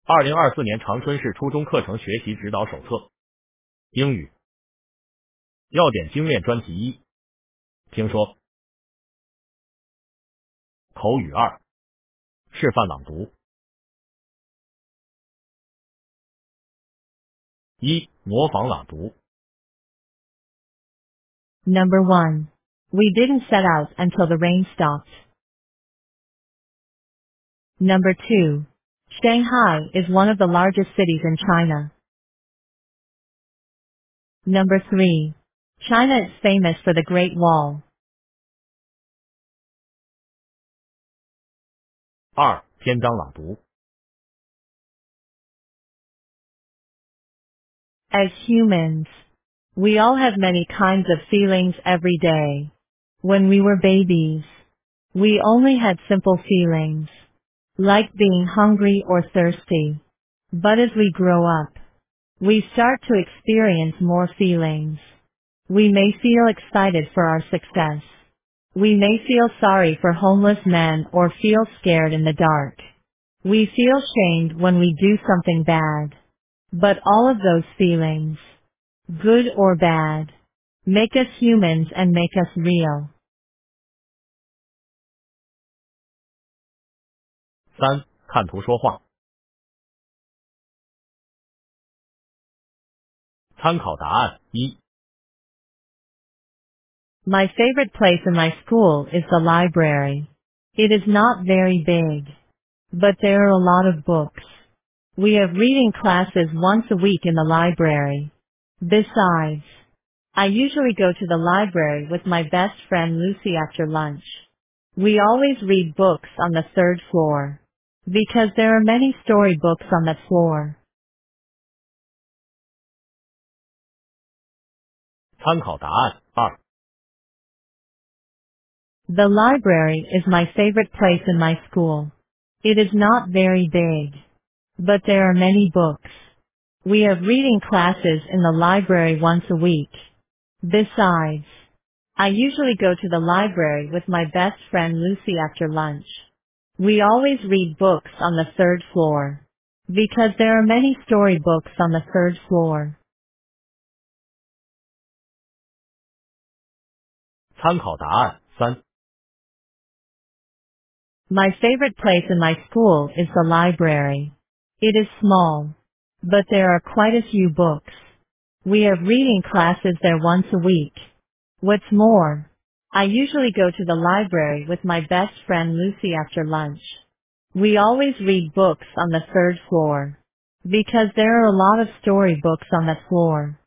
2024年长春市初中课程学习指导手册。英语要点精炼专题1。听说。口语2。示范朗读。1. 模仿朗读。 Number 1. We didn't set out until the rain stopped. Number 2. Shanghai is one of the largest cities in China. Number 3. China is famous for the Great Wall. 2. 篇章朗读。 As humans, we all have many kinds of feelings every day. When we were babies, we only had simple feelings, like being hungry or thirsty. But as we grow up, we start to experience more feelings. We may feel excited for our success. We may feel sorry for homeless men or feel scared in the dark. We feel shamed when we do something bad. But all of those feelings, good or bad, make us humans and make us real. 3. 看图说话。参考答案1。 My favorite place in my school is the library. It is not very big, but there are a lot of books. We have reading classes once a week in the library. Besides, I usually go to the library with my best friend Lucy after lunch. We always read books on the third floor, because there are many storybooks on that floor. 参考答案2。 The library is my favorite place in my school. It is not very big, but there are many books. We have reading classes in the library once a week. Besides, I usually go to the library with my best friend Lucy after lunch. We always read books on the third floor, because there are many storybooks on the third floor. 参考答案3。 My favorite place in my school is the library. It is small, but there are quite a few books. We have reading classes there once a week. What's more, I usually go to the library with my best friend Lucy after lunch. We always read books on the third floor, because there are a lot of storybooks on that floor.